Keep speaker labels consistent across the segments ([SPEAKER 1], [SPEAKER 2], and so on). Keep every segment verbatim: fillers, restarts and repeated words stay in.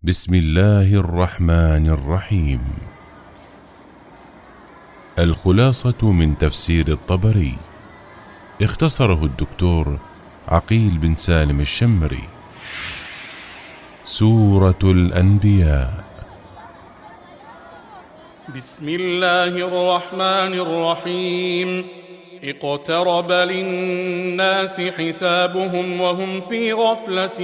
[SPEAKER 1] بسم الله الرحمن الرحيم. الخلاصة من تفسير الطبري، اختصره الدكتور عقيل بن سالم الشمري. سورة الأنبياء.
[SPEAKER 2] بسم الله الرحمن الرحيم. اقترب للناس حسابهم وهم في غفلة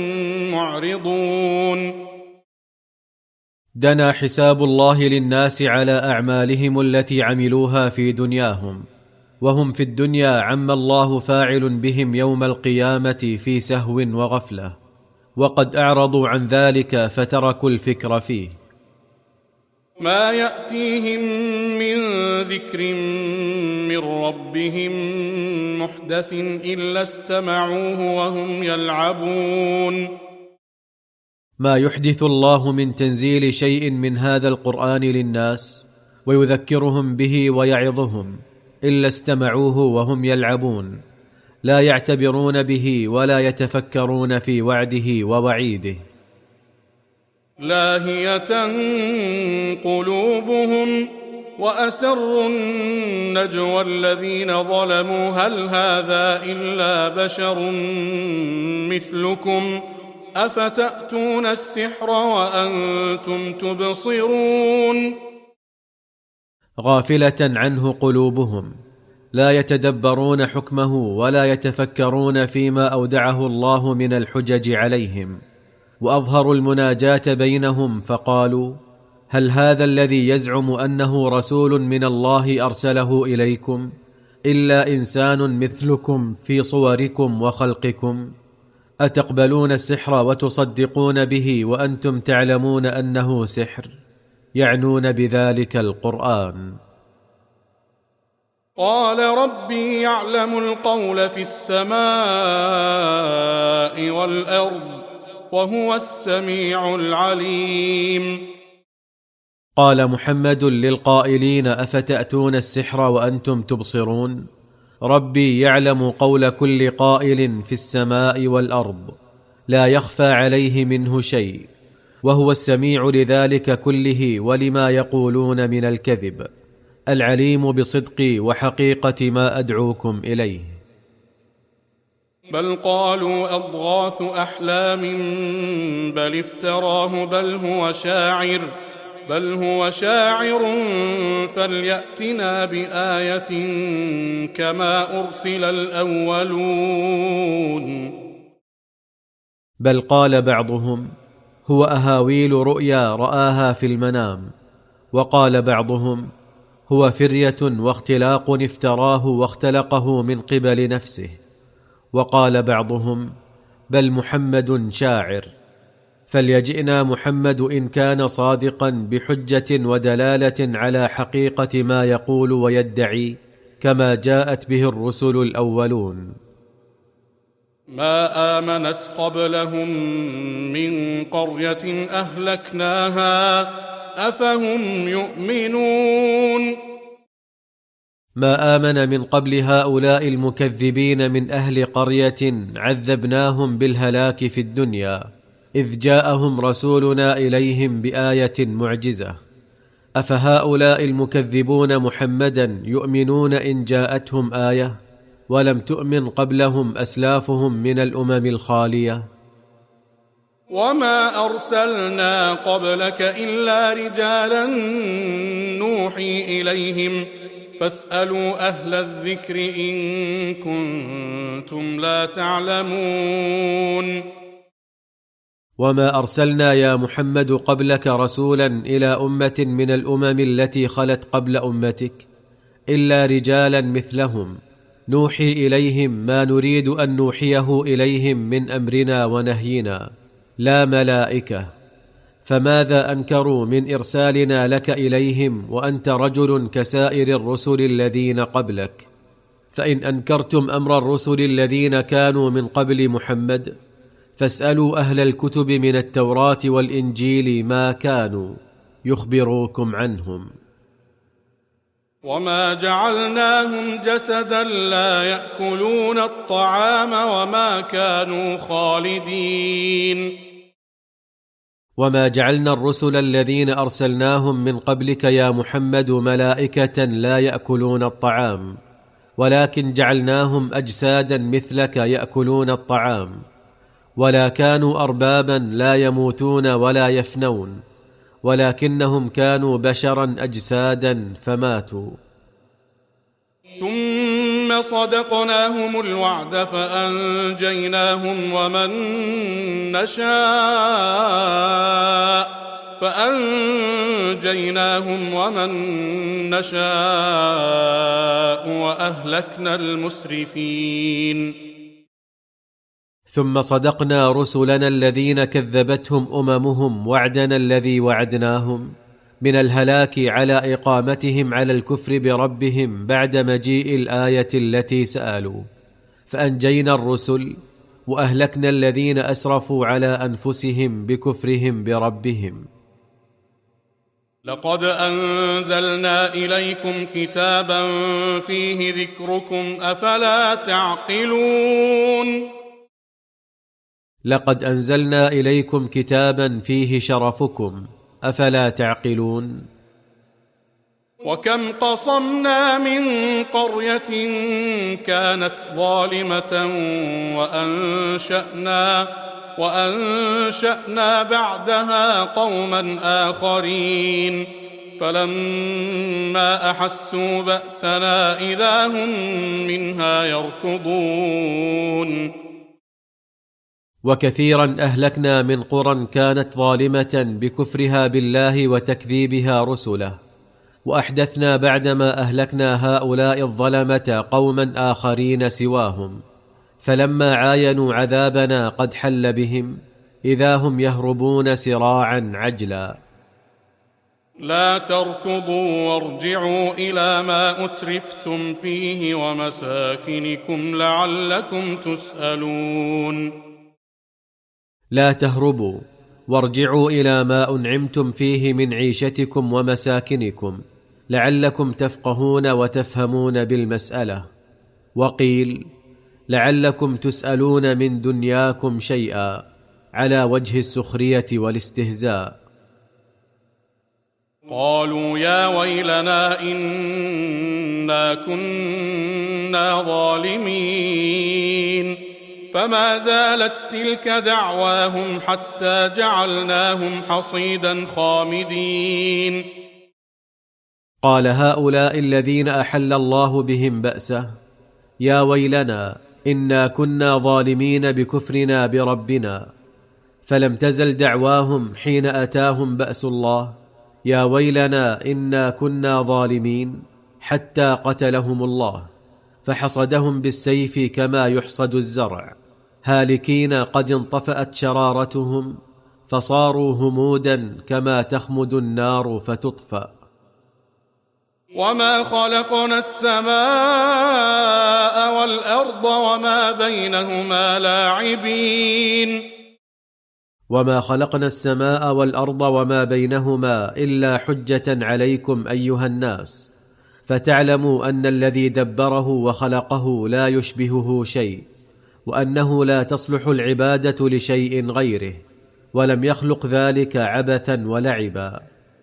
[SPEAKER 2] معرضون.
[SPEAKER 3] دنا حساب الله للناس على أعمالهم التي عملوها في دنياهم، وهم في الدنيا عما الله فاعل بهم يوم القيامة في سهو وغفلة، وقد أعرضوا عن ذلك فتركوا الفكر فيه.
[SPEAKER 2] ما يأتيهم من ذكر من ربهم محدث إلا استمعوه وهم يلعبون.
[SPEAKER 3] ما يحدث الله من تنزيل شيء من هذا القرآن للناس ويذكرهم به ويعظهم إلا استمعوه وهم يلعبون، لا يعتبرون به ولا يتفكرون في وعده ووعيده.
[SPEAKER 2] لاهية قلوبهم وأسروا النجوى الذين ظلموا هل هذا إلا بشر مثلكم أفتأتون السحر وأنتم تبصرون.
[SPEAKER 3] غافلة عنه قلوبهم، لا يتدبرون حكمه ولا يتفكرون فيما أودعه الله من الحجج عليهم، وأظهروا المناجاة بينهم فقالوا: هل هذا الذي يزعم أنه رسول من الله أرسله إليكم إلا إنسان مثلكم في صوركم وخلقكم؟ أتقبلون السحر وتصدقون به وأنتم تعلمون أنه سحر؟ يعنون بذلك القرآن.
[SPEAKER 2] قال ربي يعلم القول في السماء والأرض وهو السميع العليم.
[SPEAKER 3] قال محمد للقائلين: أفتأتون السحر وأنتم تبصرون؟ ربي يعلم قول كل قائل في السماء والأرض، لا يخفى عليه منه شيء، وهو السميع لذلك كله ولما يقولون من الكذب، العليم بصدق وحقيقة ما أدعوكم إليه.
[SPEAKER 2] بل قالوا أضغاث أحلام بل افتراه بل هو شاعر بل هو شاعر فليأتنا بآية كما أرسل الأولون.
[SPEAKER 3] بل قال بعضهم: هو أهاويل رؤيا رآها في المنام، وقال بعضهم: هو فرية واختلاق افتراه واختلقه من قبل نفسه، وقال بعضهم: بل محمد شاعر، فليجئنا محمد إن كان صادقا بحجة ودلالة على حقيقة ما يقول ويدعي، كما جاءت به الرسل الأولون.
[SPEAKER 2] ما آمنت قبلهم من قرية أهلكناها أفهم يؤمنون.
[SPEAKER 3] ما آمن من قبل هؤلاء المكذبين من أهل قرية عذبناهم بالهلاك في الدنيا إذ جاءهم رسولنا إليهم بآية معجزة. أفهؤلاء المكذبون محمدا يؤمنون إن جاءتهم آية ولم تؤمن قبلهم أسلافهم من الأمم الخالية؟
[SPEAKER 2] وما أرسلنا قبلك إلا رجالا نوحي إليهم فاسألوا أهل الذكر إن كنتم لا تعلمون.
[SPEAKER 3] وما أرسلنا يا محمد قبلك رسولا إلى أمة من الأمم التي خلت قبل أمتك إلا رجالا مثلهم نوحي إليهم ما نريد أن نوحيه إليهم من أمرنا ونهينا، لا ملائكة. فماذا أنكروا من إرسالنا لك إليهم وأنت رجل كسائر الرسل الذين قبلك؟ فإن أنكرتم أمر الرسل الذين كانوا من قبل محمد فاسألوا أهل الكتب من التوراة والإنجيل ما كانوا يخبروكم عنهم.
[SPEAKER 2] وما جعلناهم جسدا لا يأكلون الطعام وما كانوا خالدين.
[SPEAKER 3] وما جعلنا الرسل الذين أرسلناهم من قبلك يا محمد ملائكة لا يأكلون الطعام، ولكن جعلناهم أجسادا مثلك يأكلون الطعام، ولا كانوا أربابا لا يموتون ولا يفنون، ولكنهم كانوا بشرا أجسادا فماتوا.
[SPEAKER 2] ثم صدقناهم الوعد فأنجيناهم ومن نشاء فأنجيناهم ومن نشاء وأهلكنا المسرفين.
[SPEAKER 3] ثم صدقنا رسلنا الذين كذبتهم أممهم وعدنا الذي وعدناهم من الهلاك على إقامتهم على الكفر بربهم بعد مجيء الآية التي سألوا، فأنجينا الرسل وأهلكنا الذين أسرفوا على أنفسهم بكفرهم بربهم.
[SPEAKER 2] لقد أنزلنا إليكم كتابا فيه ذكركم أفلا تعقلون.
[SPEAKER 3] لقد أنزلنا إليكم كتابا فيه شرفكم أفلا تعقلون.
[SPEAKER 2] وكم قصمنا من قرية كانت ظالمة وأنشأنا, وأنشأنا بعدها قوما آخرين فلما أحسوا بأسنا إذا هم منها يركضون.
[SPEAKER 3] وكثيرا أهلكنا من قرى كانت ظالمة بكفرها بالله وتكذيبها رسله، وأحدثنا بعدما أهلكنا هؤلاء الظلمة قوما آخرين سواهم، فلما عاينوا عذابنا قد حل بهم إذا هم يهربون سراعا عجلا.
[SPEAKER 2] لا تركضوا وارجعوا إلى ما أترفتم فيه ومساكنكم لعلكم تسألون.
[SPEAKER 3] لا تهربوا وارجعوا إلى ما أنعمتم فيه من عيشتكم ومساكنكم لعلكم تفقهون وتفهمون بالمسألة. وقيل لعلكم تسألون من دنياكم شيئا على وجه السخرية والاستهزاء.
[SPEAKER 2] قالوا يا ويلنا إنا كنا ظالمين فما زالت تلك دعواهم حتى جعلناهم حصيدا خامدين.
[SPEAKER 3] قال هؤلاء الذين أحل الله بهم بأسه يا ويلنا إنا كنا ظالمين بكفرنا بربنا، فلم تزل دعواهم حين أتاهم بأس الله يا ويلنا إنا كنا ظالمين حتى قتلهم الله فحصدهم بالسيف كما يحصد الزرع، هالكين قد انطفأت شرارتهم فصاروا همودا كما تخمد النار فتطفأ.
[SPEAKER 2] وما خلقنا السماء والأرض وما بينهما لاعبين.
[SPEAKER 3] وما خلقنا السماء والأرض وما بينهما إلا حجة عليكم أيها الناس، فتعلموا أن الذي دبره وخلقه لا يشبهه شيء، وأنه لا تصلح العبادة لشيء غيره، ولم يخلق ذلك عبثا ولعبا.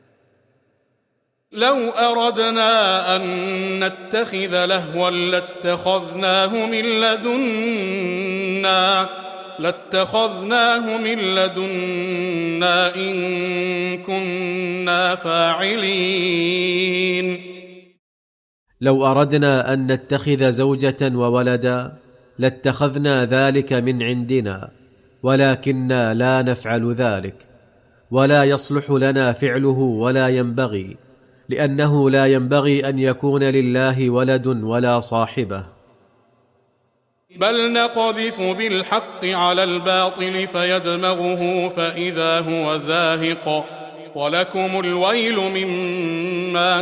[SPEAKER 2] لو أردنا أن نتخذ لهوا لاتخذناه من لدنا لاتخذناه من لدنا إن كنا فاعلين.
[SPEAKER 3] لو أردنا أن نتخذ زوجة وولدا لاتخذنا ذلك من عندنا، ولكننا لا نفعل ذلك، ولا يصلح لنا فعله ولا ينبغي، لأنه لا ينبغي أن يكون لله ولد ولا صاحبة.
[SPEAKER 2] بل نقذف بالحق على الباطل فيدمغه فإذا هو زاهق ولكم الويل مما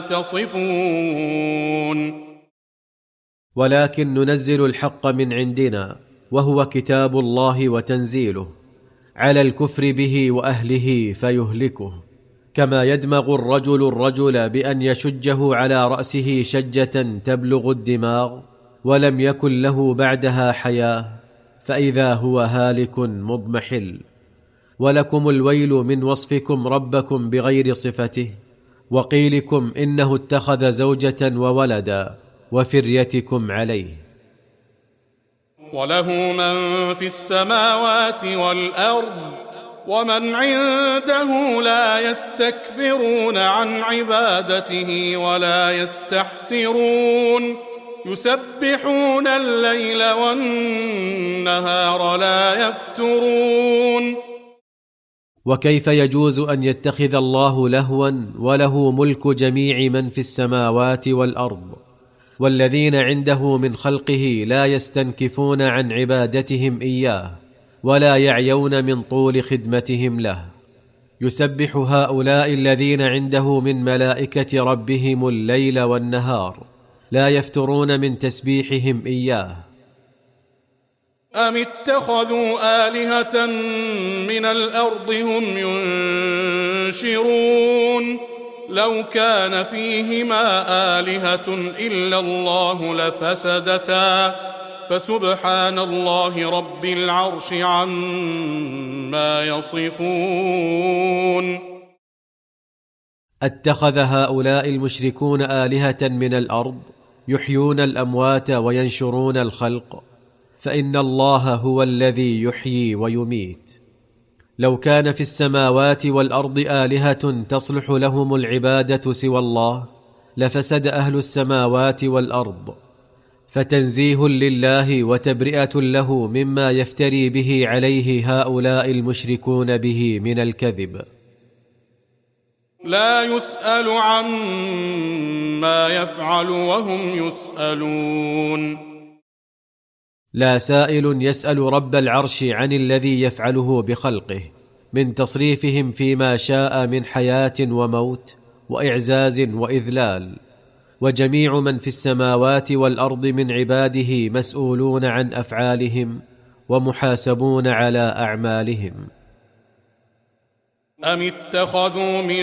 [SPEAKER 2] تصفون.
[SPEAKER 3] ولكن ننزل الحق من عندنا وهو كتاب الله وتنزيله على الكفر به وأهله فيهلكه، كما يدمغ الرجل الرجل بأن يشجه على رأسه شجة تبلغ الدماغ ولم يكن له بعدها حياة فإذا هو هالك مضمحل. ولكم الويل من وصفكم ربكم بغير صفته، وقيلكم إنه اتخذ زوجة وولدا، وفريتكم عليه.
[SPEAKER 2] وله من في السماوات والأرض ومن عنده لا يستكبرون عن عبادته ولا يستحسرون يسبحون الليل والنهار لا يفترون.
[SPEAKER 3] وكيف يجوز أن يتخذ الله لهوا وله ملك جميع من في السماوات والأرض، والذين عنده من خلقه لا يستنكفون عن عبادتهم إياه ولا يعيون من طول خدمتهم له؟ يسبح هؤلاء الذين عنده من ملائكة ربهم الليل والنهار لا يفترون من تسبيحهم إياه.
[SPEAKER 2] أم اتخذوا آلهة من الأرض هم ينشرون لو كان فيهما آلهة إلا الله لفسدتا فسبحان الله رب العرش عما يصفون.
[SPEAKER 3] اتخذ هؤلاء المشركون آلهة من الأرض يحيون الأموات وينشرون الخلق، فإن الله هو الذي يحيي ويميت. لو كان في السماوات والأرض آلهة تصلح لهم العبادة سوى الله لفسد أهل السماوات والأرض، فتنزيه لله وتبرئة له مما يفتري به عليه هؤلاء المشركون به من الكذب.
[SPEAKER 2] لا يسأل عما يفعل وهم يسألون.
[SPEAKER 3] لا سائل يسأل رب العرش عن الذي يفعله بخلقه من تصريفهم فيما شاء من حياة وموت وإعزاز وإذلال، وجميع من في السماوات والأرض من عباده مسؤولون عن أفعالهم ومحاسبون على أعمالهم.
[SPEAKER 2] أم اتخذوا من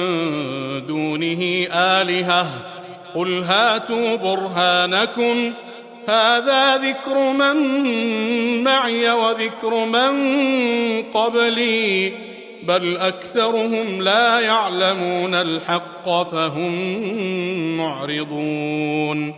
[SPEAKER 2] دونه آلهة قل هاتوا برهانكم هذا ذكر من معي وذكر من قبلي بل أكثرهم لا يعلمون الحق فهم معرضون.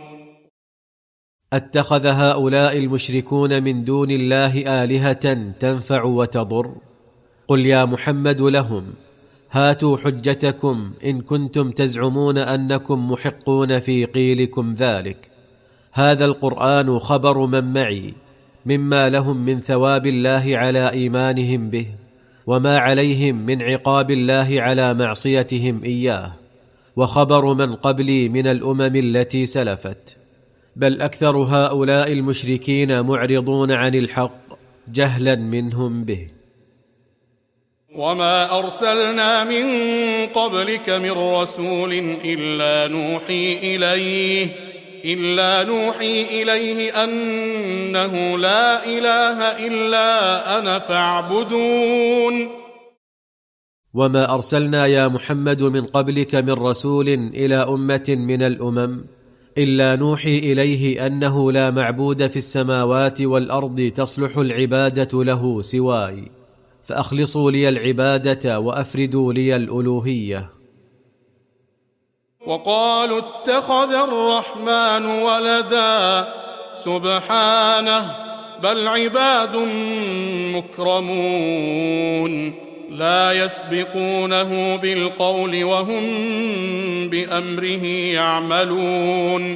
[SPEAKER 3] اتخذ هؤلاء المشركون من دون الله آلهة تنفع وتضر؟ قل يا محمد لهم هاتوا حجتكم إن كنتم تزعمون أنكم محقون في قيلكم ذلك. هذا القرآن خبر من معي مما لهم من ثواب الله على إيمانهم به، وما عليهم من عقاب الله على معصيتهم إياه، وخبر من قبلي من الأمم التي سلفت. بل أكثر هؤلاء المشركين معرضون عن الحق جهلا منهم به.
[SPEAKER 2] وما أرسلنا من قبلك من رسول إلا نوحي إليه إلا نوحي إليه أنه لا إله إلا أنا فاعبدون.
[SPEAKER 3] وما أرسلنا يا محمد من قبلك من رسول إلى أمة من الأمم إلا نوحي إليه أنه لا معبود في السماوات والأرض تصلح العبادة له سواي، فأخلصوا لي العبادة وأفردوا لي الألوهية.
[SPEAKER 2] وقالوا اتخذ الرحمن ولدا سبحانه بل عباد مكرمون لا يسبقونه بالقول وهم بأمره يعملون.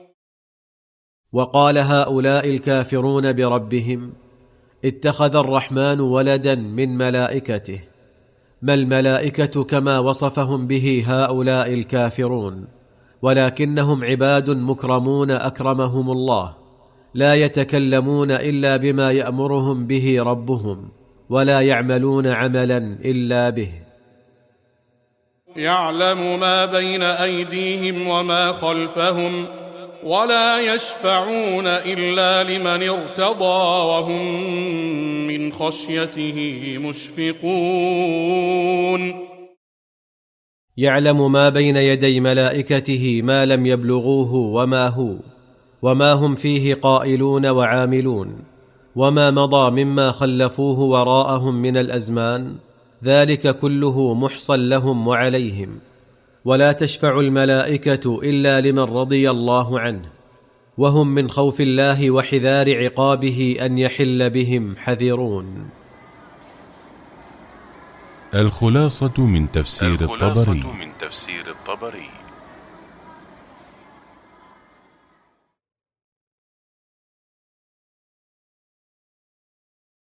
[SPEAKER 3] وقال هؤلاء الكافرون بربهم اتخذ الرحمن ولدا من ملائكته. ما الملائكة كما وصفهم به هؤلاء الكافرون، ولكنهم عباد مكرمون أكرمهم الله، لا يتكلمون إلا بما يأمرهم به ربهم، ولا يعملون عملا إلا به.
[SPEAKER 2] يعلم ما بين أيديهم وما خلفهم ولا يشفعون إلا لمن ارتضى وهم من خشيته مشفقون.
[SPEAKER 3] يعلم ما بين يدي ملائكته ما لم يبلغوه وما هو وما هم فيه قائلون وعاملون، وما مضى مما خلفوه وراءهم من الأزمان ذلك كله محصى لهم وعليهم، ولا تشفع الملائكة إلا لمن رضي الله عنه، وهم من خوف الله وحذار عقابه أن يحل بهم حذرون.
[SPEAKER 1] الخلاصة من تفسير
[SPEAKER 4] الخلاصة
[SPEAKER 1] الطبري.
[SPEAKER 4] من تفسير الطبري